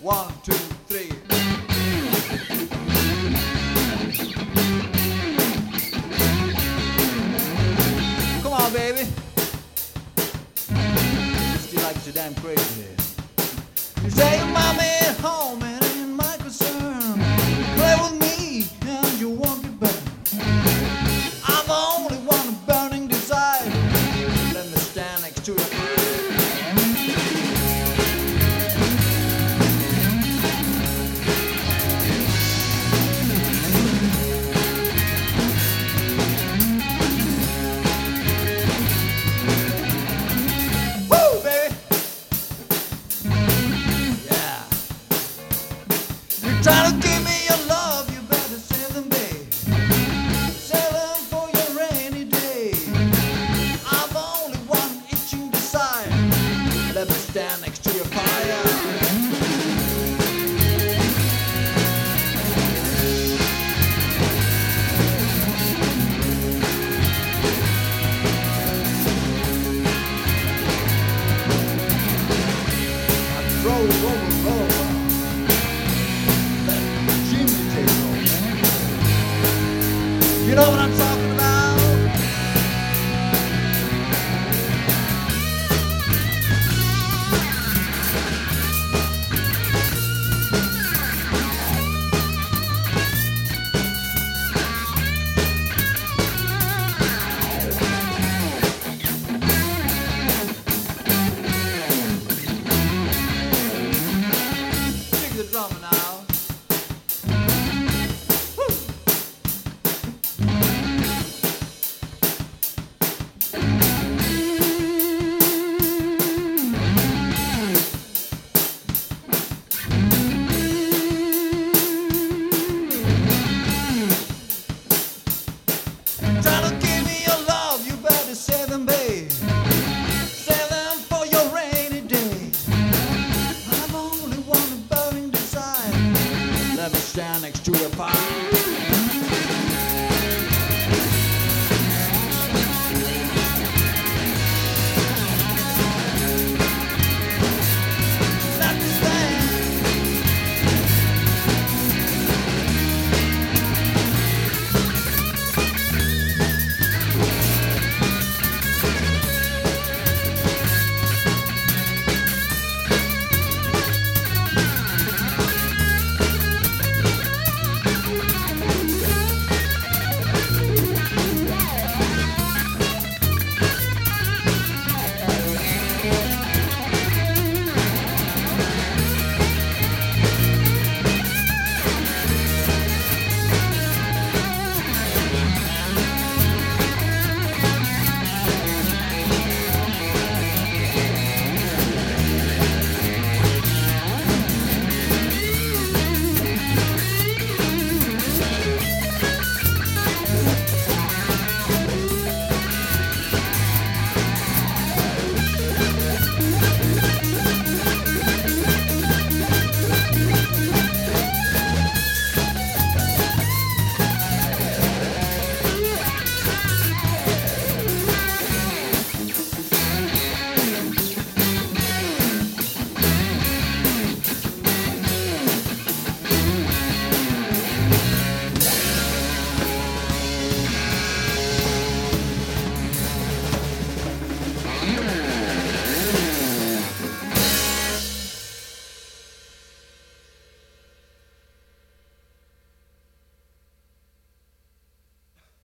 1, 2, 3. Come on, baby. Still like so damn crazy. You say your mommy at home and it ain't my concern. Play with me and you won't get burned. I'm the only one with burning desire. Let me stand next to you. Try to give me your love, you better save them, babe. Save them for your rainy day. I'm the only one itching desire. Let me stand next to your fire. I roll. You know what I'm talking about? Dig the drummer now. Save them, babe. Save them for your rainy day. I'm only one with burning desire. Let me stand next to your fire.